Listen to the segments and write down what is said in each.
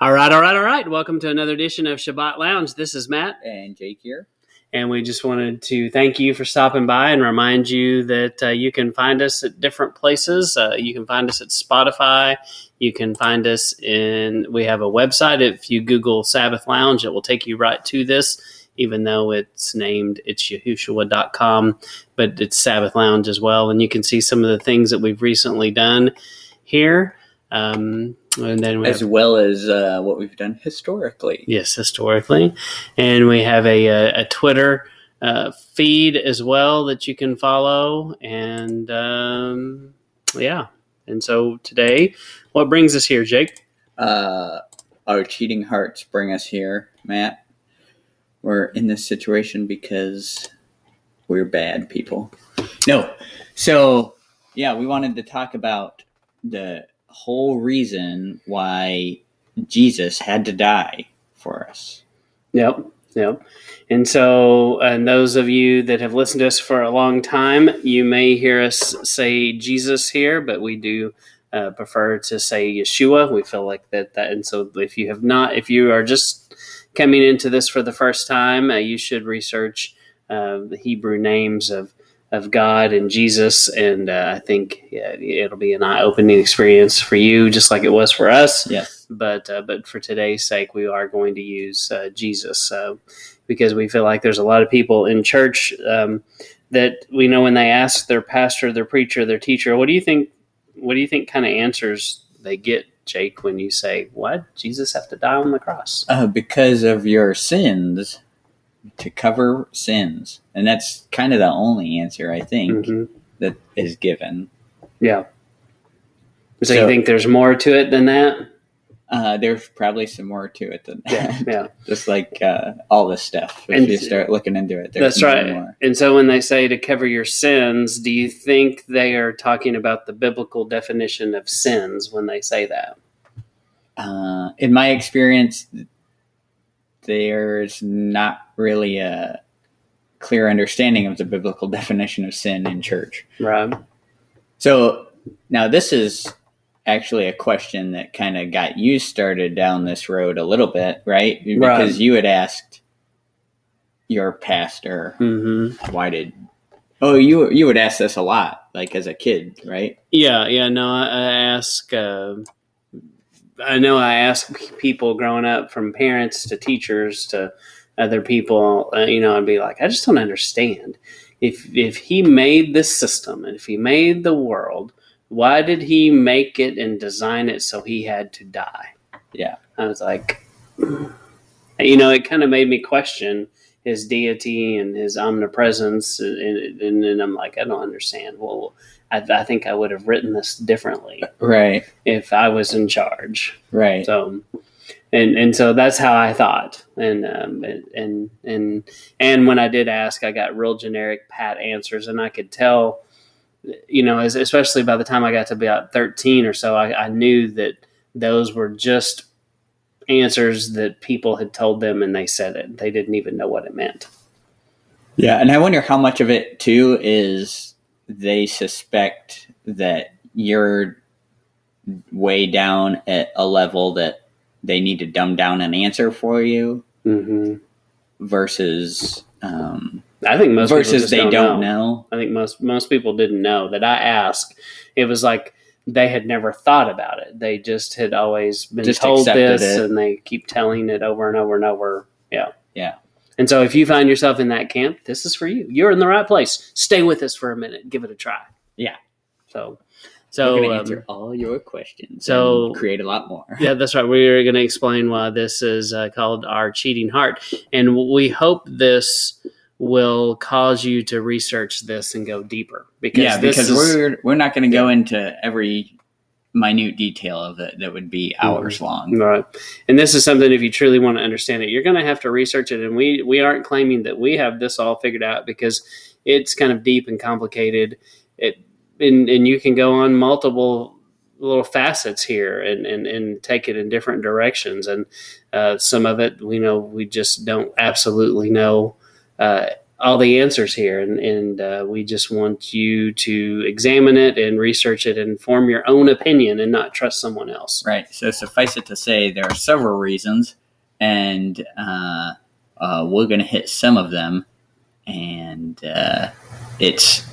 All right. Welcome to another edition of Shabbat Lounge. This is Matt. And Jake here. And we just wanted to thank you for stopping by and remind you that you can find us at different places. You can find us at Spotify. You can find us we have a website. If you Google Sabbath Lounge, it will take you right to this, even though it's Yahushua.com, but it's Sabbath Lounge as well. And you can see some of the things that we've recently done here. And then well as what we've done historically. Yes, historically. And we have a Twitter feed as well that you can follow. And And so today, what brings us here, Jake? Our cheating hearts bring us here, Matt. We're in this situation because we're bad people. No. So, we wanted to talk about the whole reason why Jesus had to die for us. Yep. And so, and those of you that have listened to us for a long time, you may hear us say Jesus here, but we do prefer to say Yeshua. We feel like that. And so if you are just coming into this for the first time, you should research the Hebrew names of God and Jesus, and I think it'll be an eye-opening experience for you, just like it was for us. Yes. But for today's sake, we are going to use Jesus because we feel like there's a lot of people in church that we know when they ask their pastor, their preacher, their teacher, what do you think kind of answers they get, Jake, when you say, "What? Jesus have to die on the cross?" Because of your sins. To cover sins. And that's kind of the only answer, I think, that is given. Yeah. So you think there's more to it than that? There's probably some more to it than that. Yeah. Just like all this stuff. If you start looking into it, there's that's right. More. And so when they say to cover your sins, do you think they are talking about the biblical definition of sins when they say that? In my experience, there's not really a clear understanding of the biblical definition of sin in church. Right. So now this is actually a question that kind of got you started down this road a little bit, right? Because you had asked your pastor, you would ask this a lot, like as a kid, right? Yeah. No, I ask. I know I ask people growing up, from parents to teachers to other people, I'd be like, I just don't understand. If he made this system and if he made the world, why did he make it and design it so he had to die? Yeah. I was like, it kind of made me question his deity and his omnipresence. And then I'm like, I don't understand. Well, I think I would have written this differently, right? If I was in charge, right? So, and so that's how I thought, and when I did ask, I got real generic, pat answers, and I could tell, especially by the time I got to be about 13 or so, I knew that those were just answers that people had told them, and they said it. They didn't even know what it meant. Yeah, and I wonder how much of it too is they suspect that you're way down at a level that they need to dumb down an answer for you, versus I think most versus people they don't know. I think most people didn't know that I asked. It was like they had never thought about it. They just had always been told this, and they keep telling it over and over and over. Yeah. And so if you find yourself in that camp, this is for you. You're in the right place. Stay with us for a minute. Give it a try. Yeah. So we're going to answer all your questions. And create a lot more. Yeah, that's right. We're going to explain why this is called Our Cheating Heart. And we hope this will cause you to research this and go deeper. Because we're not going to go into every minute detail of it that would be hours long. Right. And this is something, if you truly want to understand it, you're going to have to research it. And we aren't claiming that we have this all figured out, because it's kind of deep and complicated. And you can go on multiple little facets here and take it in different directions. And some of it, we just don't absolutely know all the answers here, and we just want you to examine it and research it and form your own opinion and not trust someone else. Right. So suffice it to say, there are several reasons, and we're going to hit some of them. And it's,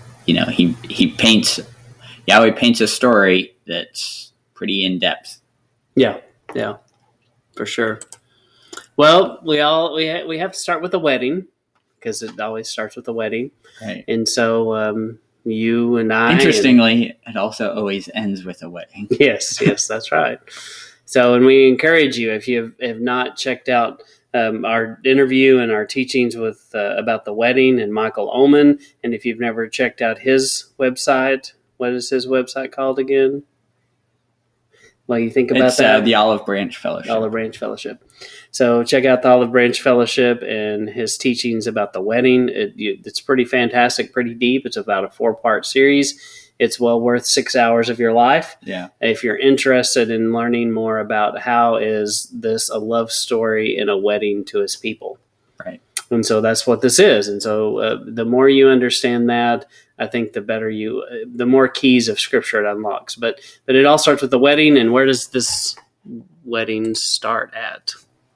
Yahweh paints a story that's pretty in depth. Yeah, for sure. Well, we have to start with a wedding, because it always starts with a wedding. Right. And so you and I... Interestingly, it also always ends with a wedding. Yes, that's right. So, and we encourage you, if you have not checked out our interview and our teachings with about the wedding and Michael Ullman, and if you've never checked out his website, what is his website called again? Well, you think about that? The Olive Branch Fellowship. Olive Branch Fellowship. So check out the Olive Branch Fellowship and his teachings about the wedding. It's pretty fantastic, pretty deep. It's about a 4-part series. It's well worth 6 hours of your life. Yeah. If you're interested in learning more about how is this a love story in a wedding to his people. Right. And so that's what this is. And so the more you understand that, I think the more keys of Scripture it unlocks. But it all starts with the wedding. And where does this wedding start at?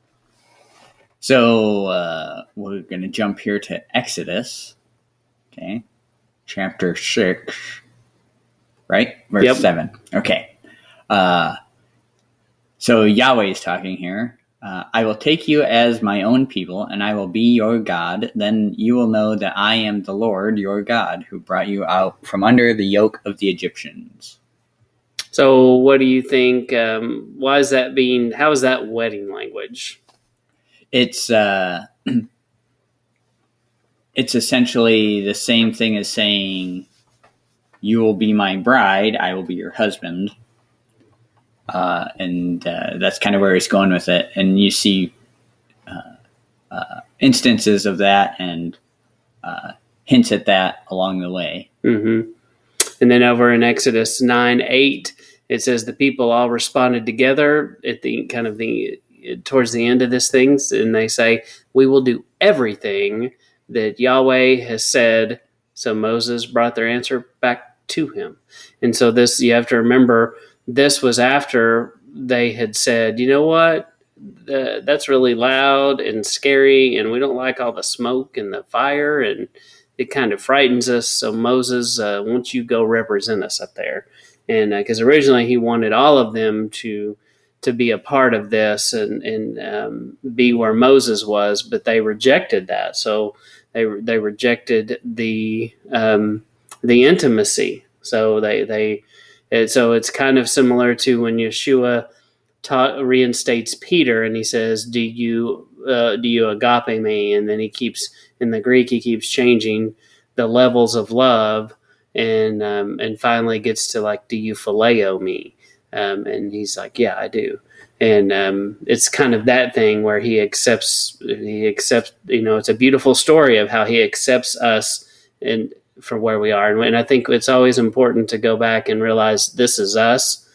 So we're going to jump here to Exodus, okay, chapter 6, right? Verse 7. Okay. So Yahweh is talking here. I will take you as my own people, and I will be your God. Then you will know that I am the Lord your God, who brought you out from under the yoke of the Egyptians. So what do you think? How is that wedding language? It's essentially the same thing as saying, you will be my bride, I will be your husband. And that's kind of where he's going with it. And you see instances of that and hints at that along the way. Mm-hmm. And then over in Exodus 9:8, it says the people all responded together at towards the end of this thing, and they say, we will do everything that Yahweh has said. So Moses brought their answer back to him. And so this, you have to remember, this was after they had said, you know what, that's really loud and scary, and we don't like all the smoke and the fire, and it kind of frightens us. So Moses, won't you go represent us up there? And because originally he wanted all of them to be a part of this and be where Moses was, but they rejected that. So they rejected the intimacy. So so it's kind of similar to when Yeshua reinstates Peter and he says, "Do you agape me?" And then in the Greek he keeps changing the levels of love, and finally gets to like, "Do you phileo me?" And he's like, "Yeah, I do." And it's kind of that thing where he accepts, it's a beautiful story of how he accepts us and for where we are. And I think it's always important to go back and realize this is us.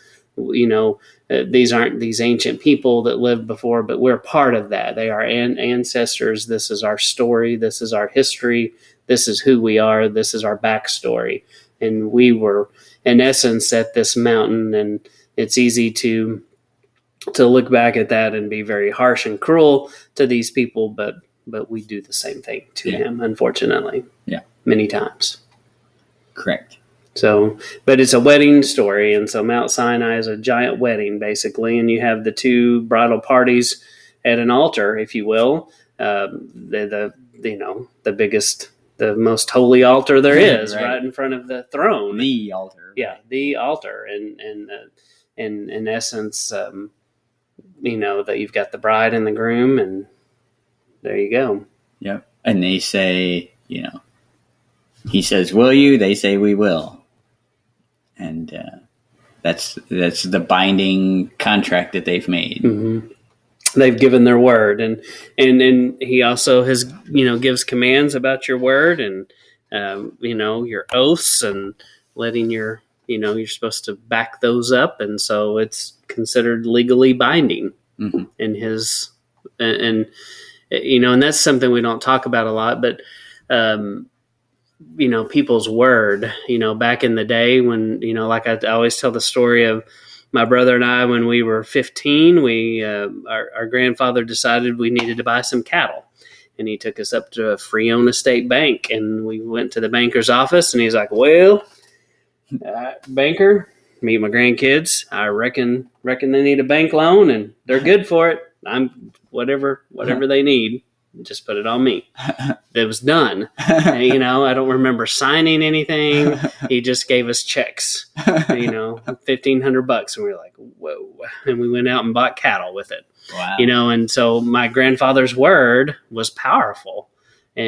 These aren't these ancient people that lived before, but we're part of that. They are ancestors. This is our story. This is our history. This is who we are. This is our backstory. And we were, in essence, at this mountain, and it's easy to look back at that and be very harsh and cruel to these people, but we do the same thing to him, unfortunately. Yeah. Many times. Correct. So, but it's a wedding story, and so Mount Sinai is a giant wedding, basically, and you have the two bridal parties at an altar, if you will. The biggest, the most holy altar there is, right in front of the throne. The altar. Yeah, the altar, and in essence, that you've got the bride and the groom, and there you go. Yep. And they say, he says, "Will you?" They say, "We will." And that's the binding contract that they've made. Mm-hmm. They've given their word, and he also has, gives commands about your word and your oaths and letting your, you're supposed to back those up, and so it's considered legally binding in his, and that's something we don't talk about a lot, but people's word. Back in the day when, like I always tell the story of my brother and I, when we were 15, our grandfather decided we needed to buy some cattle. And he took us up to a Freon Estate bank, and we went to the banker's office, and he's like, well, banker, meet my grandkids. I reckon they need a bank loan, and they're good for it. I'm whatever they need. Just put it on me. It was done. And, I don't remember signing anything. He just gave us checks, $1,500. And we were like, whoa. And we went out and bought cattle with it. Wow. And so my grandfather's word was powerful. And,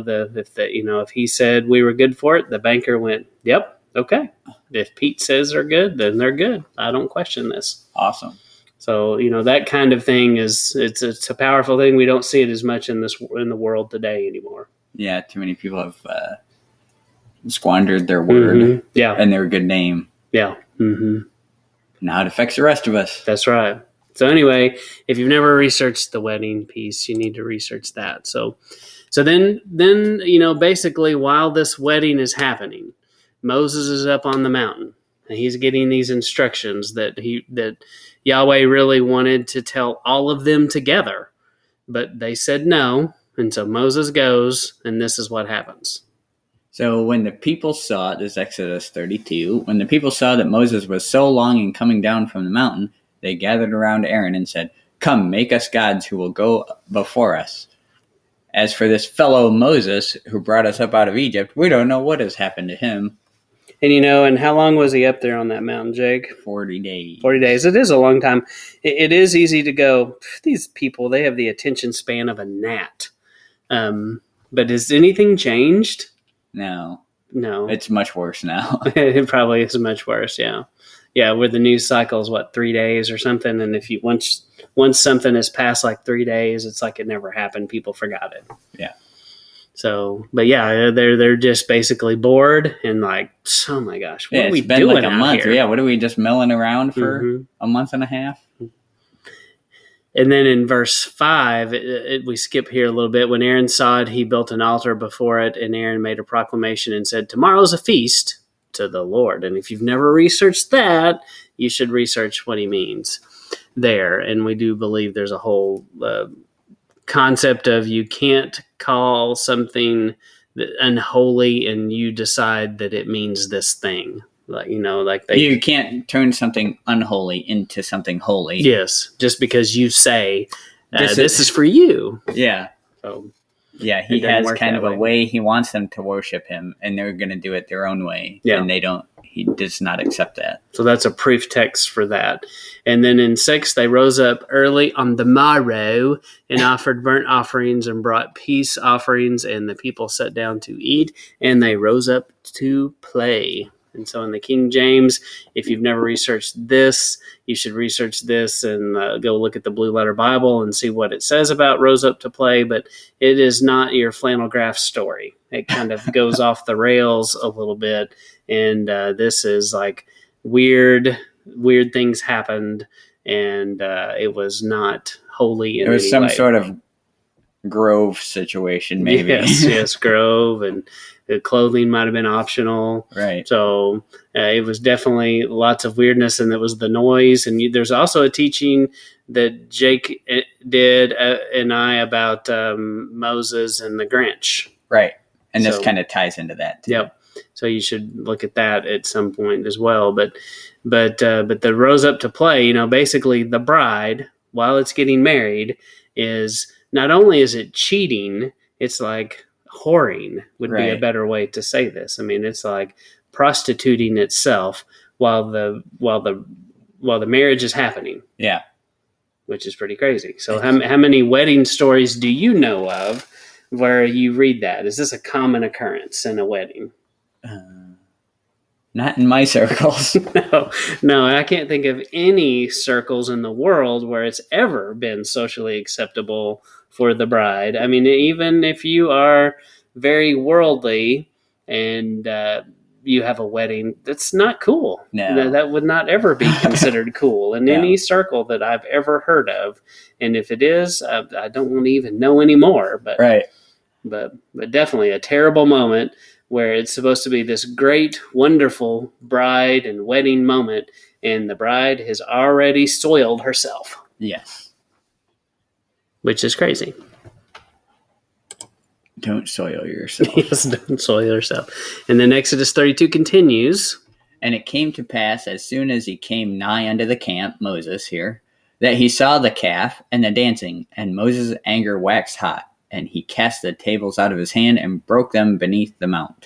if he said we were good for it, the banker went, yep, okay. If Pete says they're good, then they're good. I don't question this. Awesome. So, that kind of thing it's a powerful thing. We don't see it as much in the world today anymore. Yeah, too many people have squandered their word, and their good name. Yeah. Mm-hmm. Now it affects the rest of us. That's right. So anyway, if you've never researched the wedding piece, you need to research that. So then basically while this wedding is happening, Moses is up on the mountain, and he's getting these instructions that Yahweh really wanted to tell all of them together, but they said no. And so Moses goes, and this is what happens. So when the people saw, this is Exodus 32, when the people saw that Moses was so long in coming down from the mountain, they gathered around Aaron and said, come, make us gods who will go before us. As for this fellow Moses who brought us up out of Egypt, we don't know what has happened to him. And and how long was he up there on that mountain, Jake? 40 days. 40 days. It is a long time. It is easy to go, these people, they have the attention span of a gnat. But has anything changed? No. It's much worse now. It probably is much worse, yeah. Yeah, where the news cycle is, 3 days or something? And if you once something has passed 3 days, it's like it never happened. People forgot it. Yeah. So, but yeah, they're just basically bored and oh my gosh, what are we doing like a month here? Yeah, what are we just milling around for a month and a half? And then in verse 5, we skip here a little bit. When Aaron saw it, he built an altar before it, and Aaron made a proclamation and said, tomorrow's a feast to the Lord. And if you've never researched that, you should research what he means there. And we do believe there's a whole concept of you can't call something unholy and you decide that it means this thing. You can't turn something unholy into something holy. Yes, just because you say this is for you. Yeah. So yeah, he has kind of a way he wants them to worship him, and they're going to do it their own way. Yeah. And he does not accept that. So that's a proof text for that. And then in 6, they rose up early on the morrow and offered burnt offerings and brought peace offerings, and the people sat down to eat, and they rose up to play. And so in the King James, if you've never researched this, you should research this and go look at the Blue Letter Bible and see what it says about rose up to play. But it is not your flannel graph story. It kind of goes off the rails a little bit. And this is weird things happened. And it was not holy in any way. It was some sort of grove situation, maybe. Yes, grove, and the clothing might have been optional. Right. So it was definitely lots of weirdness, and it was the noise. And there's also a teaching that Jake did and I about Moses and the Grinch. Right. And this kind of ties into that too. Yep. So you should look at that at some point as well. But the rose up to play, basically the bride, while it's getting married, is not only is it cheating, it's like whoring would be a better way to say this. I mean, it's like prostituting itself while the marriage is happening. Yeah. Which is pretty crazy. So how many wedding stories do you know of where you read that? Is this a common occurrence in a wedding? Not in my circles. No, I can't think of any circles in the world where it's ever been socially acceptable for the bride. I mean, even if you are very worldly and you have a wedding, that's not cool. No. That would not ever be considered cool in any circle that I've ever heard of. And if it is, I don't want to even know anymore. But right. but definitely a terrible moment where it's supposed to be this great, wonderful bride and wedding moment, and the bride has already soiled herself. Yes. Which is crazy. Don't soil yourself. Yes, don't soil yourself. And then Exodus 32 continues. And it came to pass, as soon as he came nigh unto the camp, Moses here, that he saw the calf and the dancing, and Moses' anger waxed hot, and he cast the tables out of his hand and broke them beneath the mount.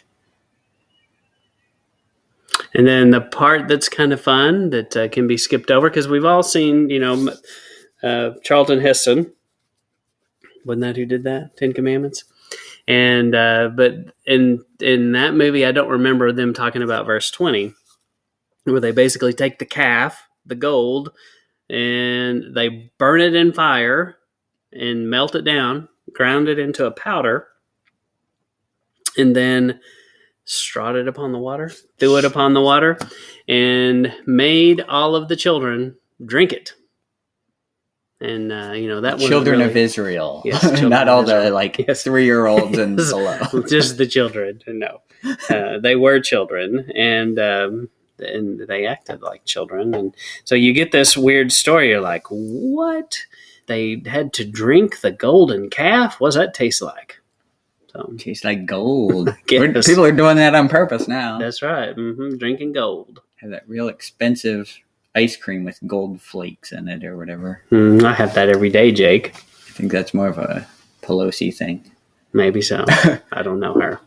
And then the part that's kind of fun that can be skipped over, because we've all seen, Charlton Heston. Wasn't that who did that? 10 Commandments? And but in that movie, I don't remember them talking about verse 20, where they basically take the calf, the gold, and they burn it in fire and melt it down, ground it into a powder, and then strawed it upon the water, threw it upon the water, and made all of the children drink it. And, that one. Children really, of Israel. Yes, not all the, yes. 3-year-olds and below. Just the children. No. They were children, and they acted like children. And so you get this weird story. You're like, what? They had to drink the golden calf? What does that taste like? So, tastes like gold. Yes. People are doing that on purpose now. That's right. Drinking gold. Have that real expensive ice cream with gold flakes in it or whatever. I have that every day, Jake. I think that's more of a Pelosi thing. Maybe so. I don't know her.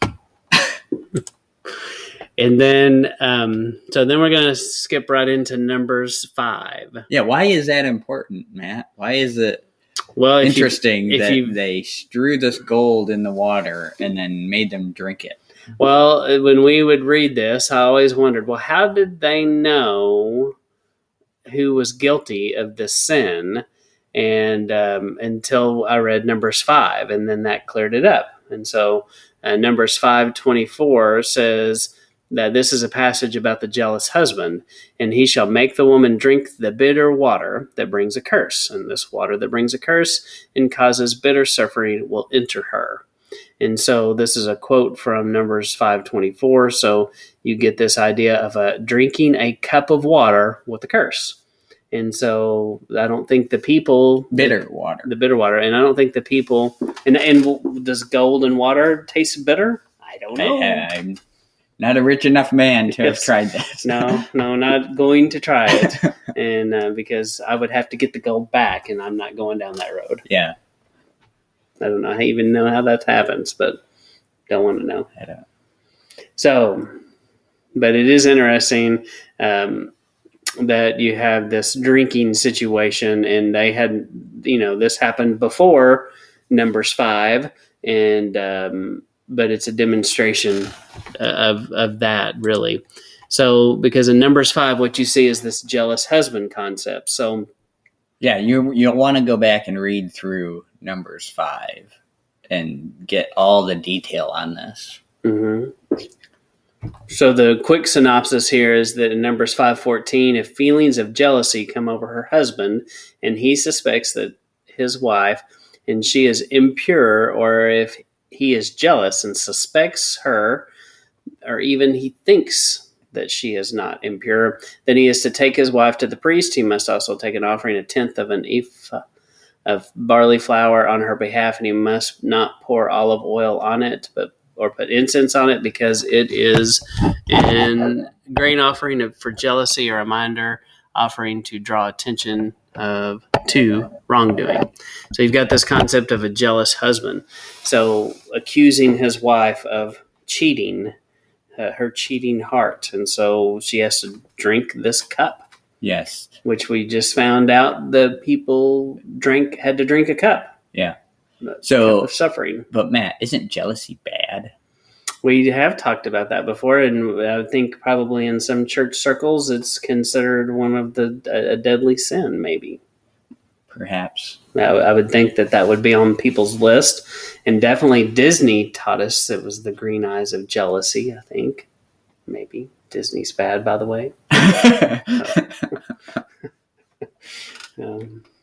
And then, so then we're going to skip right into Numbers 5. Yeah, why is that important, Matt? Why is it interesting that they strew this gold in the water and then made them drink it? Well, when we would read this, I always wondered, well, how did they know who was guilty of this sin? And until I read Numbers 5, and then that cleared it up. And so Numbers 5:24 says that this is a passage about the jealous husband, and he shall make the woman drink the bitter water that brings a curse. And this water that brings a curse and causes bitter suffering will enter her. And so this is a quote from Numbers 5:24. So you get this idea of drinking a cup of water with a curse. And so I don't think the people... the bitter water. And I don't think the people... And does gold and water taste bitter? I don't know. I'm not a rich enough man to have tried this. No, not going to try it. And because I would have to get the gold back, and I'm not going down that road. Yeah. I don't know. I even know how that happens, but don't want to know. I don't. So, but it is interesting that you have this drinking situation, and they had, this happened before Numbers 5, and but it's a demonstration of that, really. So, because in Numbers 5, what you see is this jealous husband concept. So, yeah, you'll want to go back and read through Numbers 5 and get all the detail on this. Mm-hmm. So the quick synopsis here is that in Numbers 5:14, if feelings of jealousy come over her husband and he suspects that his wife and she is impure, or if he is jealous and suspects her, or even he thinks that she is not impure, then he is to take his wife to the priest. He must also take an offering, 1/10 of an ephah of barley flour on her behalf, and he must not pour olive oil on it, or put incense on it, because it is an grain offering for jealousy, a reminder offering to draw attention to wrongdoing. So you've got this concept of a jealous husband. So accusing his wife of cheating, her cheating heart. And so she has to drink this cup. Yes. Which we just found out the people had to drink a cup. Yeah. So of suffering. But Matt, isn't jealousy bad? We have talked about that before, and I think probably in some church circles it's considered one of a deadly sin, maybe. Perhaps. I would think that would be on people's list, and definitely Disney taught us it was the green eyes of jealousy, I think. Maybe. Disney's bad, by the way.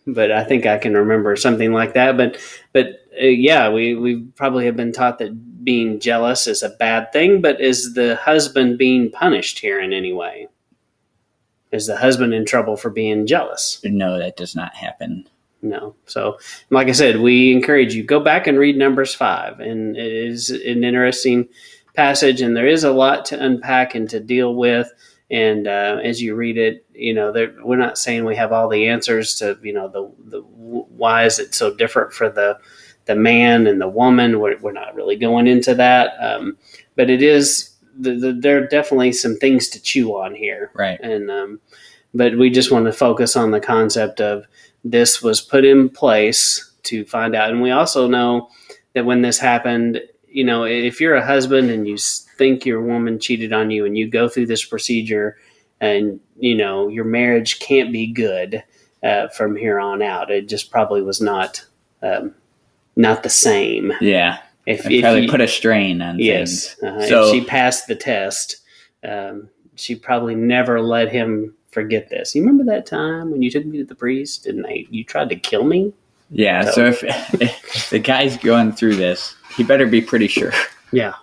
but I think I can remember something like that. But yeah, we probably have been taught that being jealous is a bad thing. But is the husband being punished here in any way? Is the husband in trouble for being jealous? No, that does not happen. No. So, like I said, we encourage you, go back and read Numbers 5. And it is an interesting passage, and there is a lot to unpack and to deal with. And as you read it, we're not saying we have all the answers to, the why is it so different for the man and the woman. We're not really going into that. But it is, there are definitely some things to chew on here. Right. And but we just want to focus on the concept of this was put in place to find out. And we also know that when this happened, if you're a husband and you think your woman cheated on you and you go through this procedure and, your marriage can't be good from here on out, it just probably was not the same. Yeah. If probably put a strain on things. Yes. So, if she passed the test, she probably never let him forget this. You remember that time when you took me to the priest and you tried to kill me? Yeah. So if the guy's going through this, he better be pretty sure. Yeah.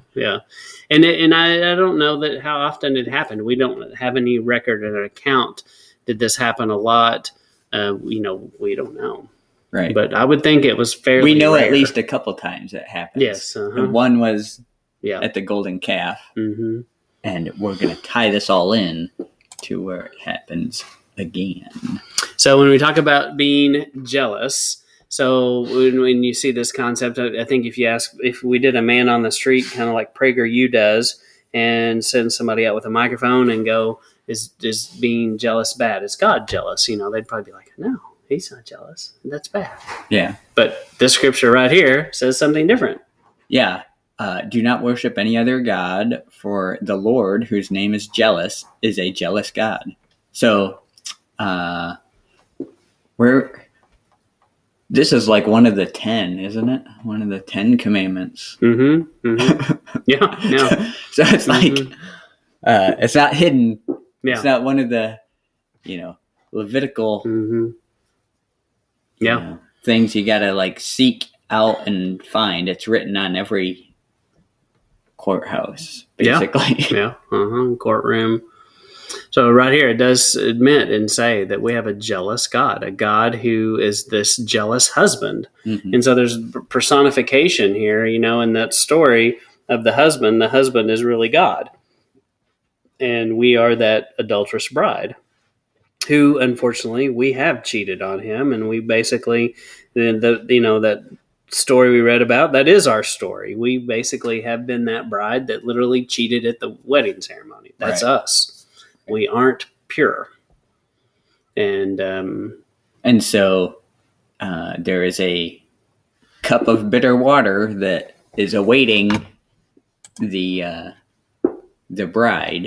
And I don't know that how often it happened. We don't have any record or account. Did this happen a lot? We don't know. Right. But I would think it was fairly We know rare. At least a couple times it happens. Yes. And one was at the Golden Calf. Mm-hmm. And we're going to tie this all in to where it happens again. So when we talk about being jealous, so when you see this concept, I think if we did a man on the street, kind of like PragerU does, and send somebody out with a microphone and go, is being jealous bad? Is God jealous? They'd probably be like, no, he's not jealous. That's bad. Yeah. But this scripture right here says something different. Yeah. Do not worship any other God, for the Lord, whose name is jealous, is a jealous God. So, this is like one of the 10, isn't it? One of the 10 commandments. Mm-hmm. Mm-hmm. Yeah. So it's like, it's not hidden. Yeah. It's not one of the, Levitical mm-hmm. Things you got to seek out and find. It's written on every courthouse, basically. Yeah. Courtroom. So right here, it does admit and say that we have a jealous God, a God who is this jealous husband. Mm-hmm. And so there's personification here, in that story of the husband. The husband is really God. And we are that adulterous bride who, unfortunately, we have cheated on him. And we basically, that story we read about, that is our story. We basically have been that bride that literally cheated at the wedding ceremony. That's right. Us. We aren't pure. And so there is a cup of bitter water that is awaiting the bride.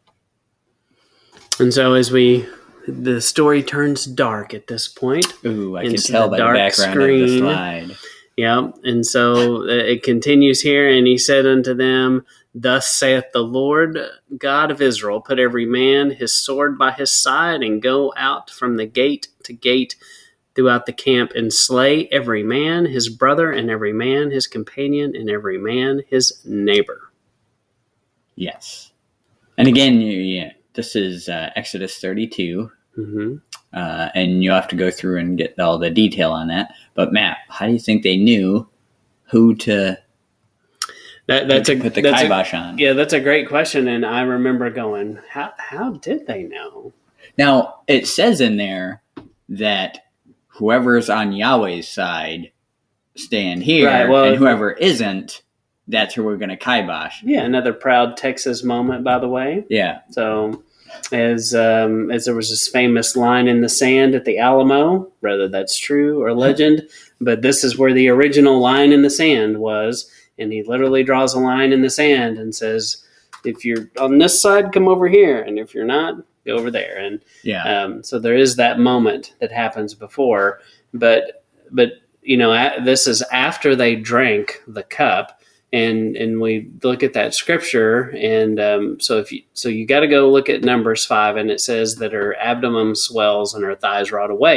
And so as the story turns dark at this point. Ooh, I can tell by the background screen of the slide. Yeah, and so it continues here, and he said unto them, Thus saith the Lord God of Israel, put every man his sword by his side, and go out from the gate to gate throughout the camp, and slay every man his brother, and every man his companion, and every man his neighbor. Yes. And again, this is Exodus 32. Mm-hmm. And you have to go through and get all the detail on that. But Matt, how do you think they knew who to put the kibosh on? Yeah, that's a great question. And I remember going, how did they know? Now, it says in there that whoever's on Yahweh's side, stand here. Right, well, and whoever isn't, that's who we're going to kibosh. Yeah, another proud Texas moment, by the way. Yeah. So as there was this famous line in the sand at the Alamo, whether that's true or legend, but this is where the original line in the sand was, and he literally draws a line in the sand and says, if you're on this side, come over here, and if you're not, go over there. And so there is that moment that happens before, but this is after they drank the cup. And we look at that scripture, and so you got to go look at Numbers 5, and it says that her abdomen swells and her thighs rot away.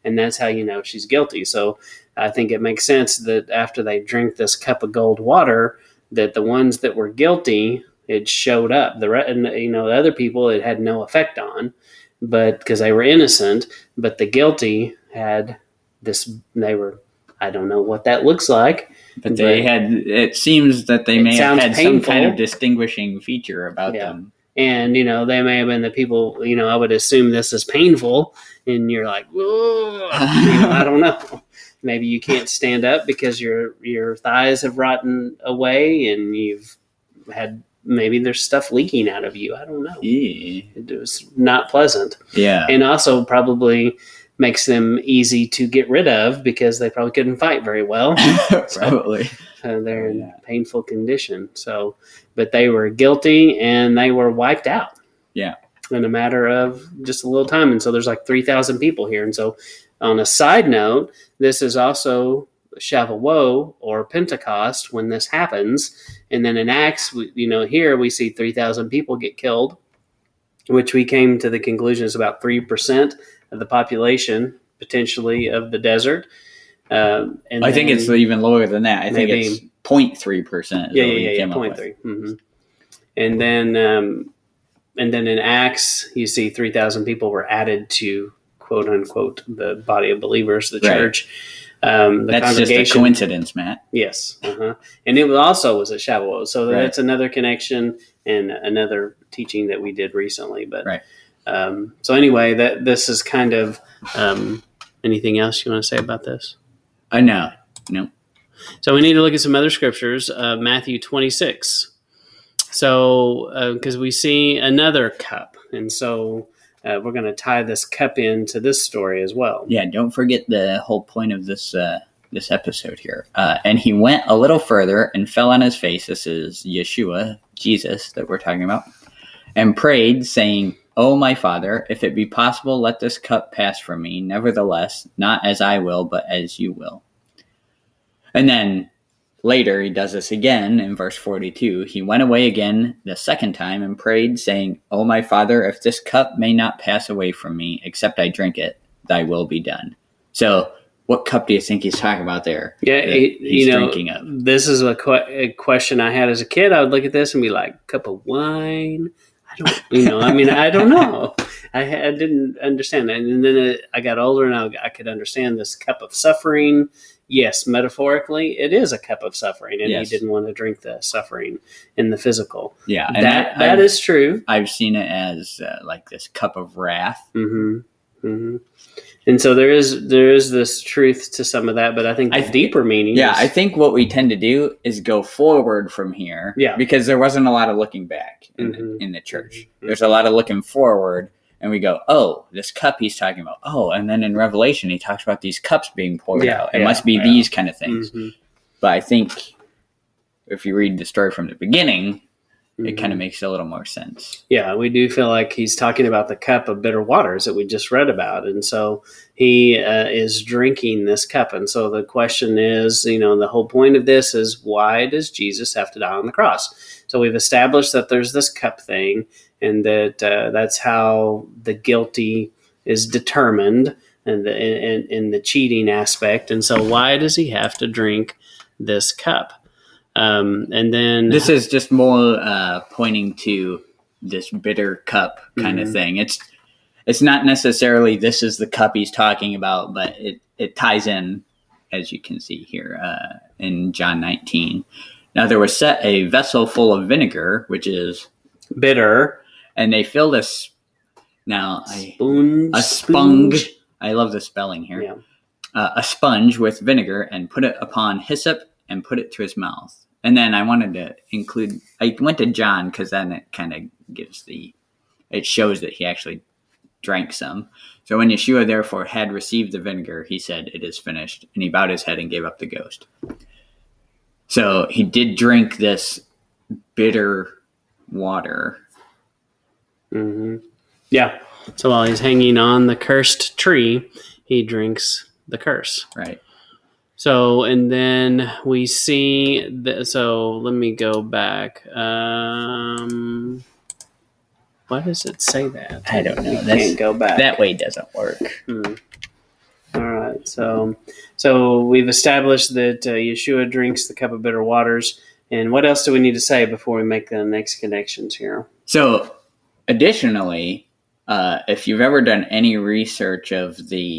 and that's how you know she's guilty. So I think it makes sense that after they drink this cup of gold water, that the ones that were guilty, it showed up. The other people it had no effect on, but because they were innocent. But the guilty had this. They were. I don't know what that looks like. But they had. It seems that they may have had painful. some kind of distinguishing feature about them. And they may have been the people. I would assume this is painful, and you're like, whoa. I don't know. Maybe you can't stand up because your thighs have rotten away, and you've had. Maybe there's stuff leaking out of you. I don't know. Yeah. It was not pleasant. Yeah. And also probably makes them easy to get rid of because they probably couldn't fight very well. Probably. They're in painful condition. So, but they were guilty and they were wiped out. Yeah. In a matter of just a little time. And so there's like 3,000 people here. And so on a side note, this is also Shavuot or Pentecost when this happens. And then in Acts, here we see 3,000 people get killed, which we came to the conclusion is about 3% of the population, potentially, of the desert. And I think it's even lower than that. I think it's 0.3%. Yeah, 0.3. Mm-hmm. And then in Acts, you see 3,000 people were added to, quote unquote, the body of believers, the church. That's just a coincidence, Matt. Yes. Uh-huh. And it also was a Shavuot. So that's another connection and another teaching that we did recently. But so anyway, this is kind of anything else you want to say about this? No. So we need to look at some other scriptures. Matthew 26. So because we see another cup. And so we're going to tie this cup into this story as well. Yeah, don't forget the whole point of this episode here. And he went a little further and fell on his face. This is Yeshua, Jesus, that we're talking about. And prayed, saying, "O my Father, if it be possible, let this cup pass from me. Nevertheless, not as I will, but as you will." And then later he does this again in verse 42. He went away again the second time and prayed, saying, "O my Father, if this cup may not pass away from me, except I drink it, thy will be done." So what cup do you think he's talking about there? Yeah, he's drinking of. This is a question I had as a kid. I would look at this and be like, cup of wine? I don't know. I didn't understand that. And then I got older and I could understand this cup of suffering. Yes, metaphorically, it is a cup of suffering, and he didn't want to drink the suffering in the physical. Yeah, and that is true. I've seen it as like this cup of wrath. Mm-hmm. Mm-hmm. And so there is this truth to some of that, but I think the deeper meaning. Yeah, I think what we tend to do is go forward from here. Yeah, because there wasn't a lot of looking back in the church. Mm-hmm. There's a lot of looking forward. And we go, oh, this cup he's talking about. Oh, and then in Revelation, he talks about these cups being poured out. It must be these kind of things. Mm-hmm. But I think if you read the story from the beginning, it kind of makes a little more sense. Yeah, we do feel like he's talking about the cup of bitter waters that we just read about. And so he is drinking this cup. And so the question is, the whole point of this is, why does Jesus have to die on the cross? So we've established that there's this cup thing, and that that's how the guilty is determined and in the cheating aspect. And so why does he have to drink this cup? And then this is just more pointing to this bitter cup kind of thing. It's not necessarily this is the cup he's talking about, but it ties in, as you can see here in John 19. Now there was set a vessel full of vinegar, which is bitter. And they filled a sponge. I love the spelling here. Yeah. A sponge with vinegar, and put it upon hyssop and put it to his mouth. And then I wanted to include. I went to John because then it kind of it shows that he actually drank some. So when Yeshua therefore had received the vinegar, he said, "It is finished," and he bowed his head and gave up the ghost. So he did drink this bitter water. Mm-hmm. Yeah. So while he's hanging on the cursed tree, he drinks the curse. Right. So, and then we see so let me go back. Why does it say that? I don't know. Can't go back. That way doesn't work. All right. So we've established that Yeshua drinks the cup of bitter waters. And what else do we need to say before we make the next connections here? So, additionally, if you've ever done any research of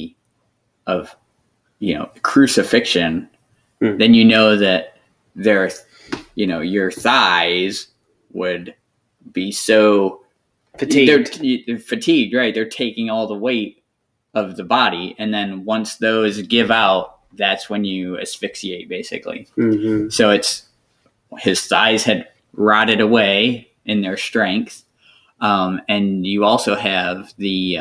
crucifixion, then you know that your thighs would be so fatigued. They're fatigued, right? They're taking all the weight of the body, and then once those give out, that's when you asphyxiate, basically. Mm-hmm. So his thighs had rotted away in their strength, and you also have they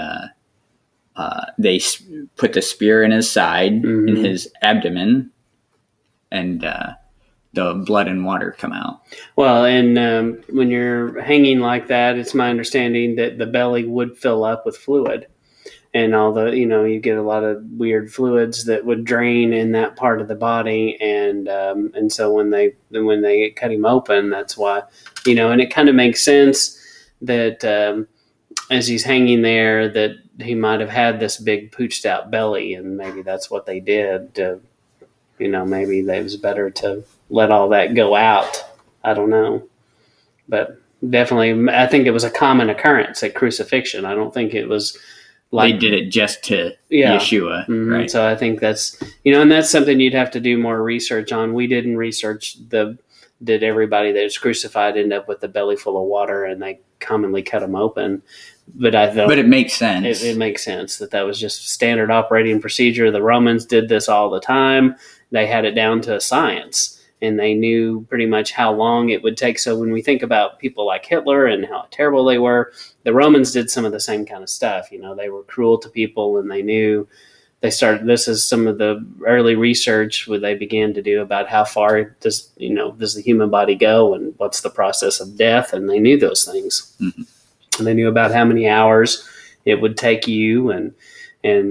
put the spear in his side, in his abdomen, and the blood and water come out. Well, and when you're hanging like that, it's my understanding that the belly would fill up with fluid, and all the you get a lot of weird fluids that would drain in that part of the body, and so when they cut him open, that's why and it kind of makes sense that as he's hanging there, that he might have had this big pooched out belly, and maybe that's what they did to, maybe it was better to let all that go out. I don't know. But definitely, I think it was a common occurrence at crucifixion. I don't think it was like... They did it just to Yeshua, right? So I think that's, and that's something you'd have to do more research on. We didn't research did everybody that was crucified end up with a belly full of water and they commonly cut them open. But it makes sense. It makes sense that was just standard operating procedure. The Romans did this all the time. They had it down to a science, and they knew pretty much how long it would take. So when we think about people like Hitler and how terrible they were, the Romans did some of the same kind of stuff. They were cruel to people, and they knew this is some of the early research where they began to do about how far does the human body go and what's the process of death. And they knew those things. Mm-hmm. And they knew about how many hours it would take you, and they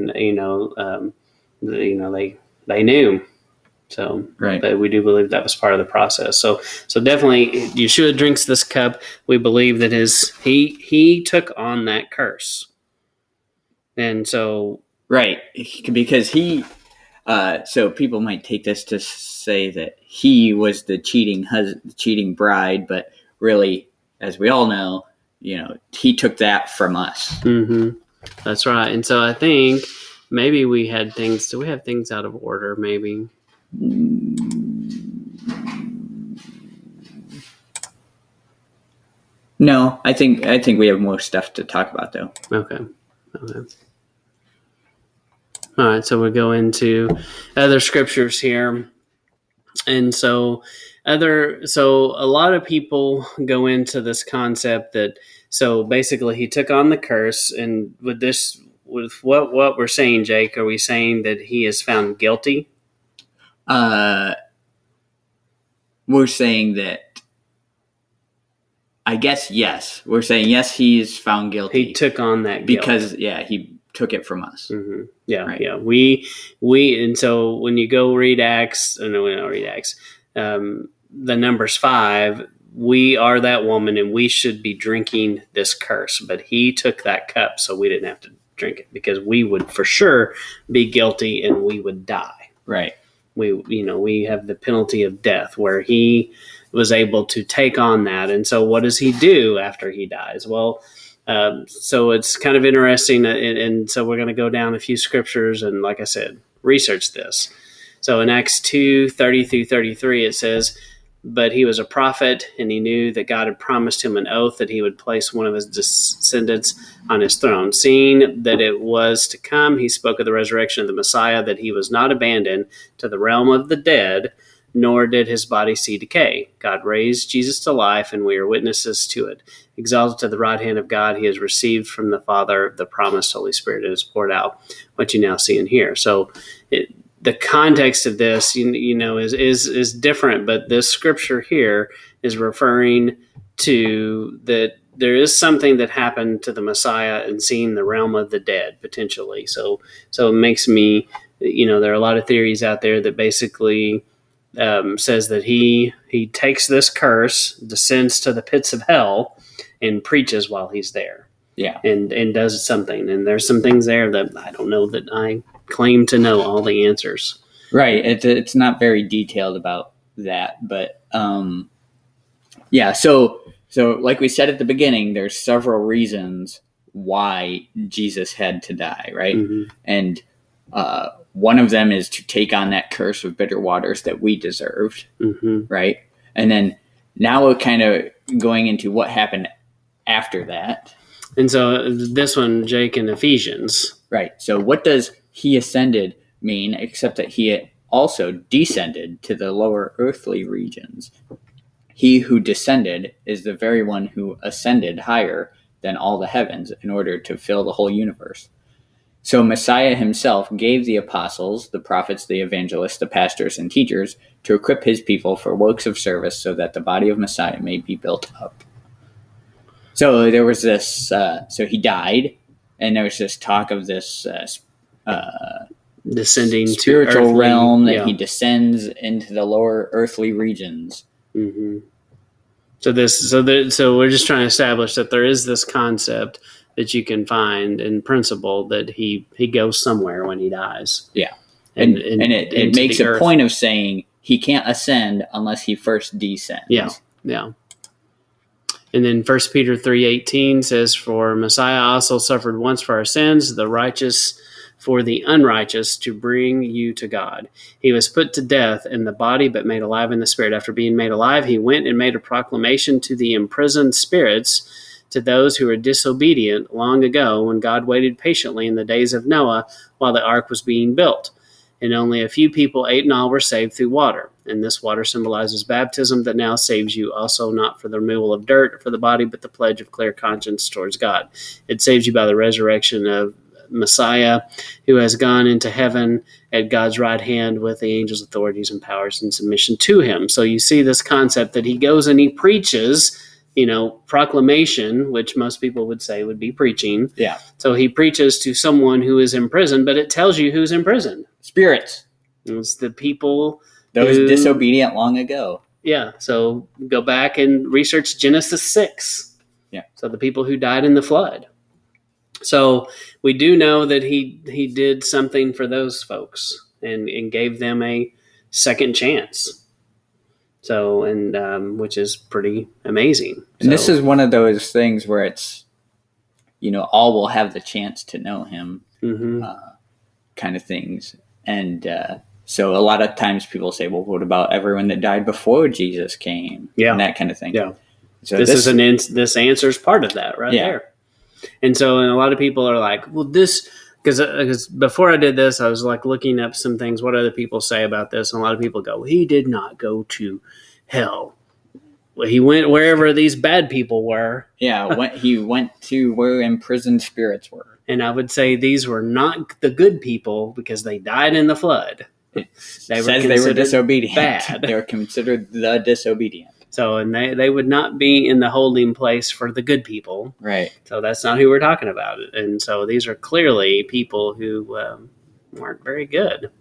knew. So right. But we do believe that was part of the process. So definitely Yeshua drinks this cup. We believe that he took on that curse. And so right, because so people might take this to say that he was the cheating bride, but really, as we all know, he took that from us. Mm-hmm. That's right. And so I think maybe we had things. Do we have things out of order? Maybe. No, I think we have more stuff to talk about, though. Okay. All right, so we'll go into other scriptures here. And so a lot of people go into this concept that, so basically he took on the curse, and with what we're saying, Jake, are we saying that he is found guilty? We're saying that, I guess, yes. We're saying, yes, he is found guilty. He took on that guilt. Because, he took it from us. Mm-hmm. Yeah, right. Yeah. We and so when you go read Acts, we don't read Acts, the Numbers 5, we are that woman and we should be drinking this curse. But he took that cup, so we didn't have to drink it, because we would for sure be guilty and we would die. Right. We have the penalty of death, where he was able to take on that. And so what does he do after he dies? Well, so it's kind of interesting. And so we're going to go down a few scriptures and, like I said, research this. So in Acts 2:30-33, it says, "But he was a prophet, and he knew that God had promised him an oath that he would place one of his descendants on his throne. Seeing that it was to come, he spoke of the resurrection of the Messiah, that he was not abandoned to the realm of the dead, nor did his body see decay. God raised Jesus to life, and we are witnesses to it. Exalted to the right hand of God, he has received from the Father the promised Holy Spirit, and has poured out what you now see and hear." So the context of this, is different, but this scripture here is referring to that there is something that happened to the Messiah and seeing the realm of the dead, potentially. So it makes me, there are a lot of theories out there that basically says that he takes this curse, descends to the pits of hell, and preaches while he's there. Yeah. And does something. And there's some things there that I don't know that I claim to know all the answers. Right. It's not very detailed about that, but yeah. So like we said at the beginning, there's several reasons why Jesus had to die, right? Mm-hmm. And one of them is to take on that curse of bitter waters that we deserved, Mm-hmm. right? And then now we're kind of going into what happened after that. And so this one, Jake, in Ephesians. Right. So what does he ascended mean, except that he also descended to the lower earthly regions? He who descended is the very one who ascended higher than all the heavens in order to fill the whole universe. So Messiah himself gave the apostles, the prophets, the evangelists, the pastors, and teachers to equip his people for works of service so that the body of Messiah may be built up. So there was this, so he died, and there was this talk of this descending spiritual to earthly, realm that he descends into the lower earthly regions. Mm-hmm. So we're just trying to establish that there is this concept that you can find in principle that he goes somewhere when he dies. Yeah. And it makes a point of saying he can't ascend unless he first descends. Yeah. And then 1 Peter 3:18 says, "For Messiah also suffered once for our sins, the righteous for the unrighteous, to bring you to God. He was put to death in the body, but made alive in the spirit. After being made alive, he went and made a proclamation to the imprisoned spirits, to those who were disobedient long ago, when God waited patiently in the days of Noah while the ark was being built. And only a few people, 8 in all, were saved through water. And this water symbolizes baptism that now saves you, also not for the removal of dirt for the body, but the pledge of clear conscience towards God. It saves you by the resurrection of Messiah, who has gone into heaven at God's right hand with the angels, authorities, and powers in submission to him." So you see this concept that he goes and he preaches, proclamation, which most people would say would be preaching. Yeah. So he preaches to someone who is in prison, but it tells you who's in prison. Spirits. It's the people. Those disobedient long ago. Yeah. So go back and research Genesis 6. Yeah. So the people who died in the flood. So we do know that he did something for those folks and gave them a second chance. So, which is pretty amazing. And this is one of those things where it's, all will have the chance to know him, mm-hmm. Kind of things. And so a lot of times people say, well, what about everyone that died before Jesus came? Yeah. And that kind of thing. Yeah. So this answers part of that right there. And a lot of people are like, well, this, because before I did this, I was like looking up some things, what other people say about this. And a lot of people go, well, he did not go to hell. Well, he went wherever these bad people were. Yeah, he went to where imprisoned spirits were. And I would say these were not the good people because they died in the flood. They were disobedient. Bad. They were considered the disobedient. So, and they would not be in the holding place for the good people. Right. So that's not who we're talking about. And so these are clearly people who weren't very good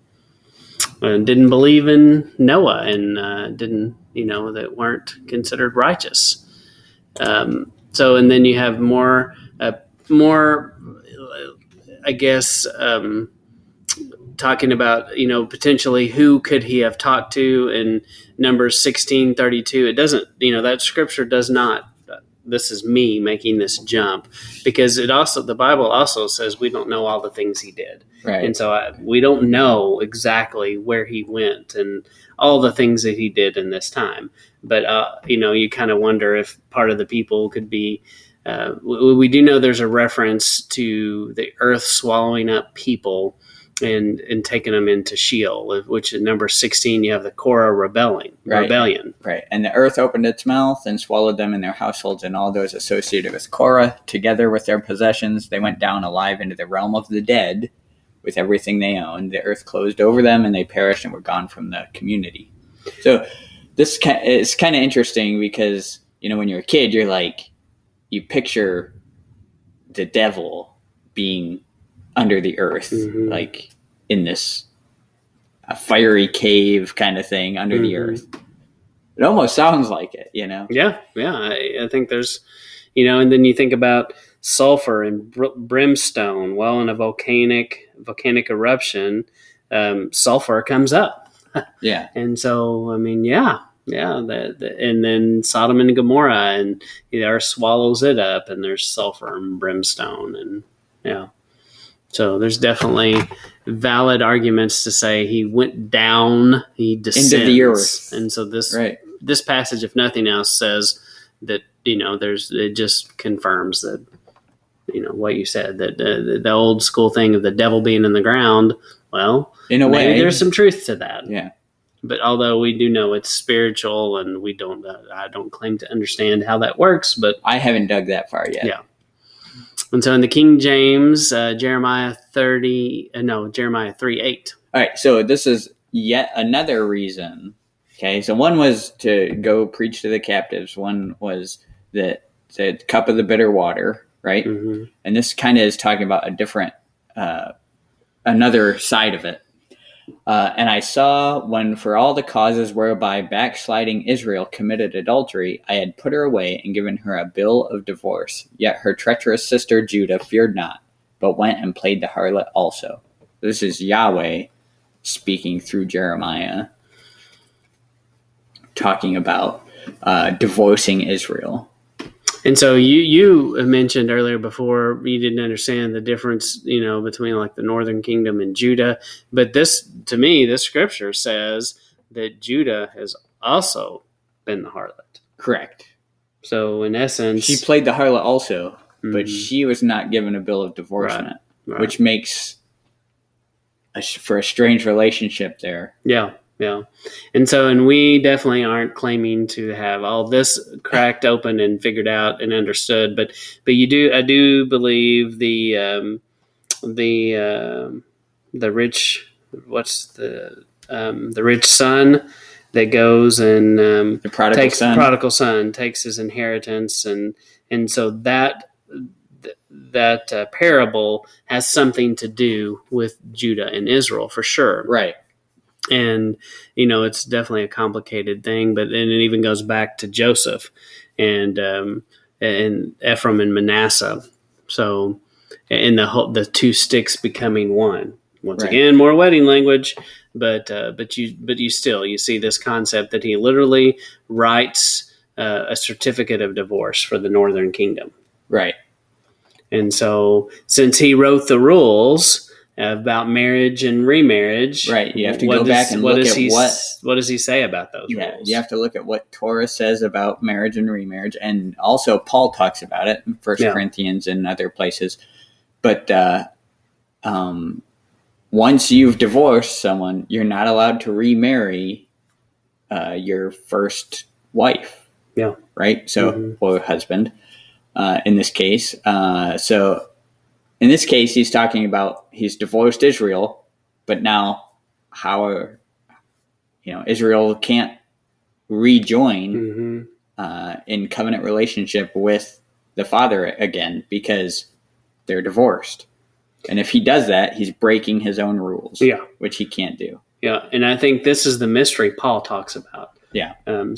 and didn't believe in Noah and didn't, that weren't considered righteous. So, and then you have more, I guess, talking about, potentially who could he have talked to in Numbers 16:32. It doesn't, that scripture does not, this is me making this jump, because the Bible also says we don't know all the things he did. Right. And so we don't know exactly where he went and all the things that he did in this time. But, you kind of wonder if part of the people could be, we do know there's a reference to the earth swallowing up people and taking them into Sheol, which in number 16, you have the Korah rebellion. Right. And the earth opened its mouth and swallowed them and their households and all those associated with Korah, together with their possessions. They went down alive into the realm of the dead with everything they owned. The earth closed over them and they perished and were gone from the community. So this is kind of interesting because, when you're a kid, you're like, you picture the devil being under the earth, mm-hmm. like in this a fiery cave kind of thing under mm-hmm. the earth. It almost sounds like it, Yeah. I think there's, and then you think about sulfur and brimstone. Well, in a volcanic eruption, sulfur comes up. Yeah. And so, I mean, yeah. And then Sodom and Gomorrah, and the earth swallows it up, and there's sulfur and brimstone, and yeah. So there's definitely valid arguments to say he went down, he descends into the earth, and so this passage, if nothing else, says that it just confirms that what you said, that the old school thing of the devil being in the ground. Well, in a way, there's some truth to that. Yeah. But although we do know it's spiritual, and I don't claim to understand how that works, but I haven't dug that far yet. Yeah. And so in the King James, Jeremiah 3:8. All right, so this is yet another reason. Okay, so one was to go preach to the captives. One was the cup of the bitter water, right? Mm-hmm. And this kind of is talking about a different, another side of it. And I saw when for all the causes whereby backsliding Israel committed adultery, I had put her away and given her a bill of divorce. Yet her treacherous sister Judah feared not, but went and played the harlot also. This is Yahweh speaking through Jeremiah, talking about divorcing Israel. And so you mentioned earlier before you didn't understand the difference, between like the northern kingdom and Judah. But this scripture says that Judah has also been the harlot. Correct. So in essence, she played the harlot also, but she was not given a bill of divorcement, right. Which makes for a strange relationship there. Yeah. Yeah. And we definitely aren't claiming to have all this cracked open and figured out and understood, but I do believe the rich, the rich son that goes and the prodigal son takes his inheritance, and so that parable has something to do with Judah and Israel for sure. Right. And, it's definitely a complicated thing, but then it even goes back to Joseph and Ephraim and Manasseh. So, and the two sticks becoming one. Once again, more wedding language, but you see this concept that he literally writes a certificate of divorce for the northern kingdom. Right. And so, since he wrote the rules about marriage and remarriage, right? You have to go back and look at what does he say about those rules? You have to look at what Torah says about marriage and remarriage, and also Paul talks about it in 1 Corinthians and other places. But once you've divorced someone, you're not allowed to remarry your first wife. Yeah. Right. So or husband in this case. So. In this case, he's talking about he's divorced Israel, but now Israel can't rejoin in covenant relationship with the father again because they're divorced. And if he does that, he's breaking his own rules, which he can't do. Yeah, and I think this is the mystery Paul talks about. Yeah.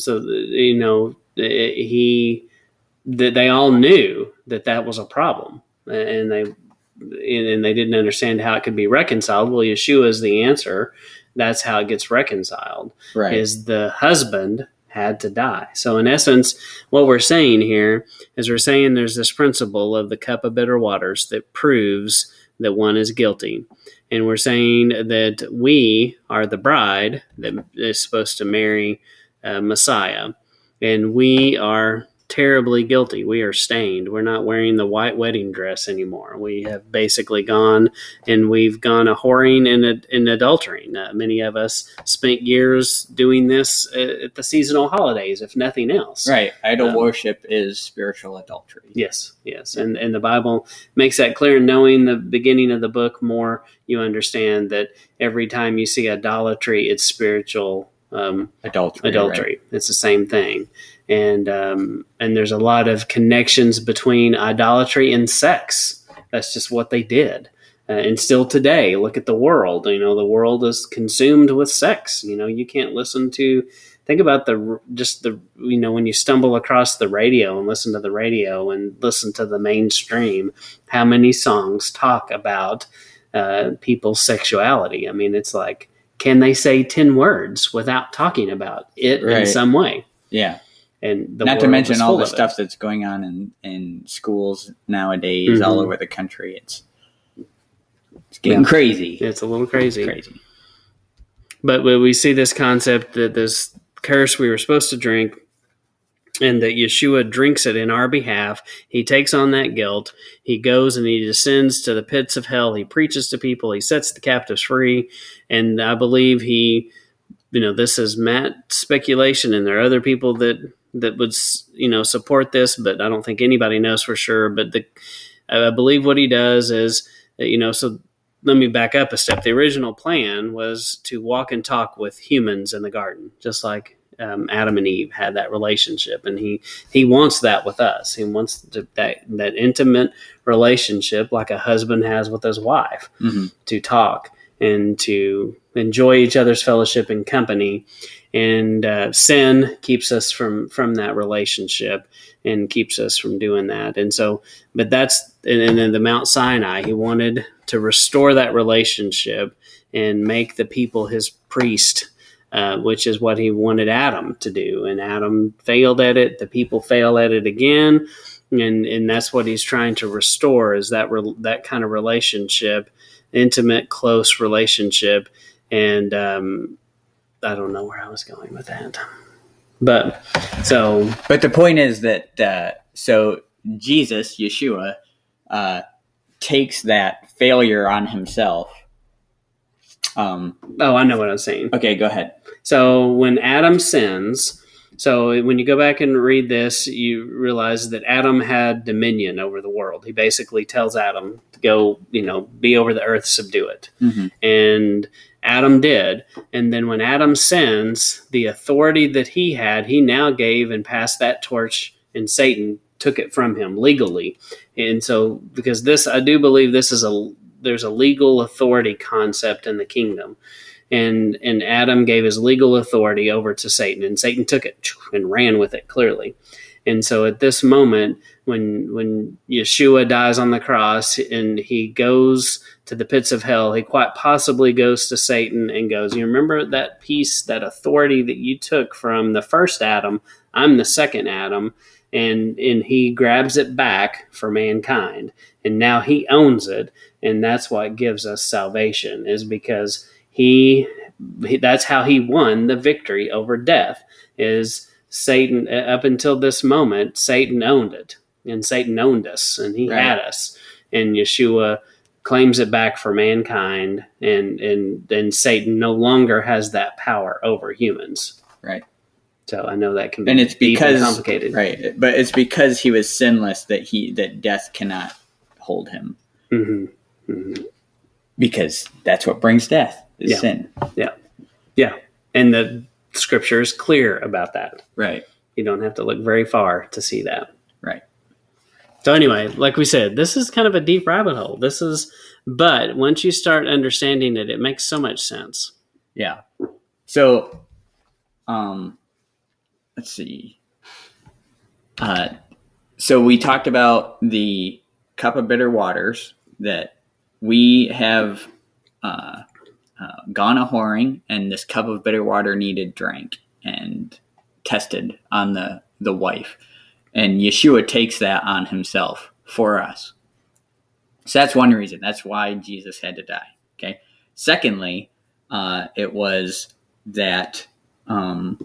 They all knew that was a problem, and they didn't understand how it could be reconciled. Well, Yeshua is the answer. That's how it gets reconciled. Right. Is the husband had to die. So in essence, what we're saying here is there's this principle of the cup of bitter waters that proves that one is guilty. And we're saying that we are the bride that is supposed to marry Messiah. And we are terribly guilty. We are stained. We're not wearing the white wedding dress anymore. We have basically gone a whoring and adultering. Many of us spent years doing this at the seasonal holidays, if nothing else. Right. Idol worship is spiritual adultery. Yes. And the Bible makes that clear. Knowing the beginning of the book more, you understand that every time you see idolatry, it's spiritual adultery. Right. It's the same thing. And there's a lot of connections between idolatry and sex. That's just what they did. And still today, look at the world. The world is consumed with sex. You can't listen to think about when you stumble across the radio and listen to the radio and listen to the mainstream, how many songs talk about people's sexuality. I mean, it's like, can they say 10 words without talking about it in some way? Yeah. And not to mention all the stuff that's going on in schools nowadays, all over the country. It's getting crazy. It's a little crazy. But we see this concept that this curse we were supposed to drink, and that Yeshua drinks it in our behalf. He takes on that guilt. He goes and he descends to the pits of hell. He preaches to people. He sets the captives free. And I believe this is Matt's speculation, and there are other people that would, support this, but I don't think anybody knows for sure. But I believe what he does is, so let me back up a step. The original plan was to walk and talk with humans in the garden, just like Adam and Eve had that relationship, and he wants that with us. He wants that intimate relationship, like a husband has with his wife, to talk and to enjoy each other's fellowship and company. And sin keeps us from that relationship and keeps us from doing that. And so, but and then the Mount Sinai, he wanted to restore that relationship and make the people his priest, which is what he wanted Adam to do. And Adam failed at it. The people fail at it again. And that's what he's trying to restore, is that kind of relationship, intimate, close relationship. And I don't know where I was going with that. But the point is that, so Jesus, Yeshua, takes that failure on himself. I know what I was saying. Okay, go ahead. So when Adam sins, so when you go back and read this, you realize that Adam had dominion over the world. He basically tells Adam to go, be over the earth, subdue it. And Adam did. And then when Adam sins, the authority that he had, he now gave and passed that torch, and Satan took it from him legally. And so, because I do believe there's a legal authority concept in the kingdom. And Adam gave his legal authority over to Satan, and Satan took it and ran with it clearly. And so at this moment, when Yeshua dies on the cross and he goes to the pits of hell, he quite possibly goes to Satan and goes, you remember that piece, that authority that you took from the first Adam? I'm the second Adam. And he grabs it back for mankind. And now he owns it. And that's what gives us salvation, is because that's how he won the victory over death. Is Satan, up until this moment, Satan owned it, and Satan owned us, and he had us, and Yeshua claims it back for mankind, and Satan no longer has that power over humans. Right. So I know that can be, and it's because complicated, right? But it's because he was sinless that death cannot hold him. Because that's what brings death, is sin. Yeah, and the Scripture is clear about that. Right. You don't have to look very far to see that. Right. So anyway, like we said, this is kind of a deep rabbit hole. But once you start understanding it, it makes so much sense. Yeah. So, let's see. So we talked about the cup of bitter waters, that we have gone a-whoring, and this cup of bitter water needed drank and tested on the wife. And Yeshua takes that on himself for us. So that's one reason. That's why Jesus had to die. Okay. Secondly, it was that, what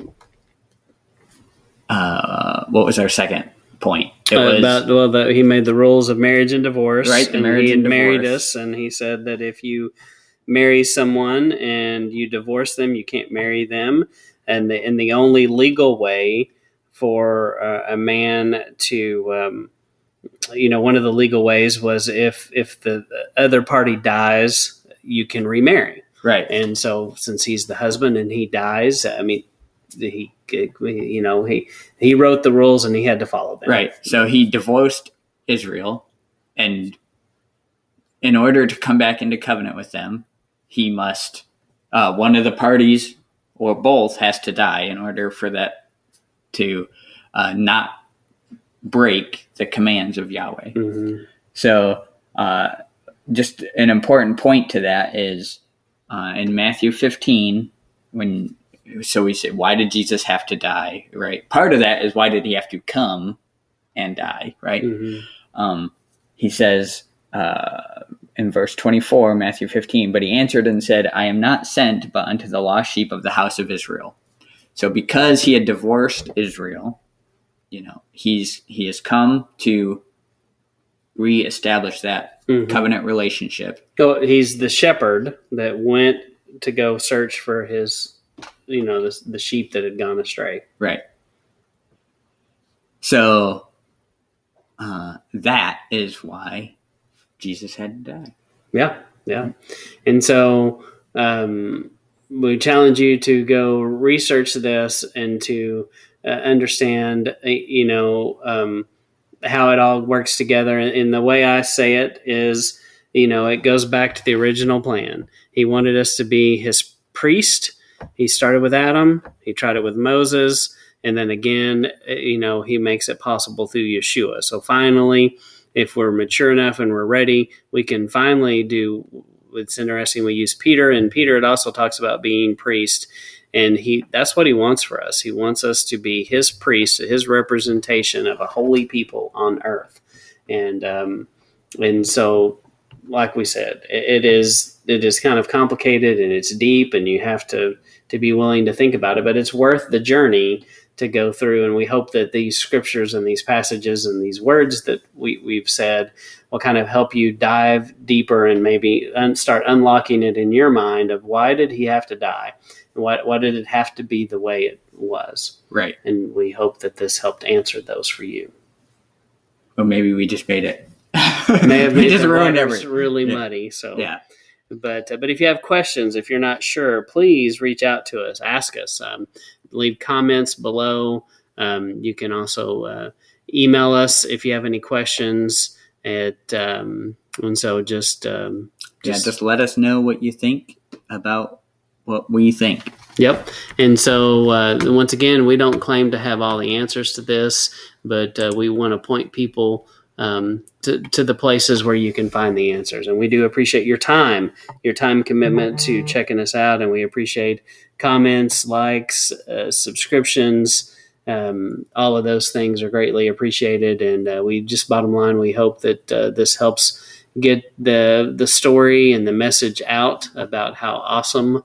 was our second point? It was that he made the rules of marriage and divorce. Right. And he had married us, and he said that if you marry someone and you divorce them, you can't marry them. And the only legal way for a man to, one of the legal ways was if the other party dies, you can remarry. Right. And so since he's the husband and he dies, I mean, he wrote the rules and he had to follow them. Right. So he divorced Israel, and in order to come back into covenant with them, he must, one of the parties or both has to die in order for that to not break the commands of Yahweh. Mm-hmm. So just an important point to that is in Matthew 15, we say, why did Jesus have to die, right? Part of that is, why did he have to come and die, right? Mm-hmm. He says in verse 24, Matthew 15, but he answered and said, I am not sent but unto the lost sheep of the house of Israel. So because he had divorced Israel, he has come to reestablish that covenant relationship. So he's the shepherd that went to go search for his, the sheep that had gone astray. Right. So that is why Jesus had to die. Yeah. And so we challenge you to go research this and to understand, how it all works together. And the way I say it is, it goes back to the original plan. He wanted us to be his priest. He started with Adam. He tried it with Moses. And then again, he makes it possible through Yeshua. So finally, if we're mature enough and we're ready, we can finally do. It's interesting. We use Peter, and Peter, it also talks about being priest. And that's what he wants for us. He wants us to be his priest, his representation of a holy people on earth. And so, like we said, it is kind of complicated and it's deep, and you have to be willing to think about it. But it's worth the journey to go through. And we hope that these scriptures and these passages and these words that we've said will kind of help you dive deeper and maybe start unlocking it in your mind of, why did he have to die? Why did it have to be the way it was? Right. And we hope that this helped answer those for you. Or maybe we just made it. May have made just the ruined waters everything. really muddy. So yeah. But if you have questions, if you're not sure, please reach out to us. Ask us. Leave comments below. You can also email us if you have any questions. And so just let us know what you think about what we think. Yep. And so once again, we don't claim to have all the answers to this, but we want to point people to the places where you can find the answers. And we do appreciate your time commitment to checking us out. And we appreciate comments, likes, subscriptions. All of those things are greatly appreciated. And we just, bottom line, we hope that this helps get the story and the message out about how awesome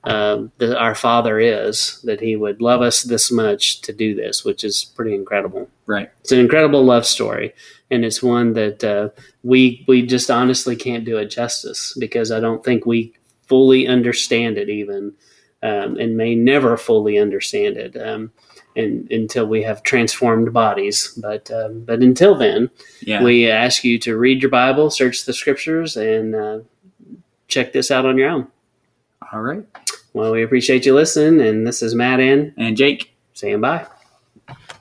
our Father is, that he would love us this much to do this, which is pretty incredible. Right. It's an incredible love story, and it's one that we just honestly can't do it justice, because I don't think we fully understand it even, and may never fully understand it until we have transformed bodies. But until then, we ask you to read your Bible, search the scriptures, and check this out on your own. All right. Well, we appreciate you listening, and this is Matt and Jake saying bye.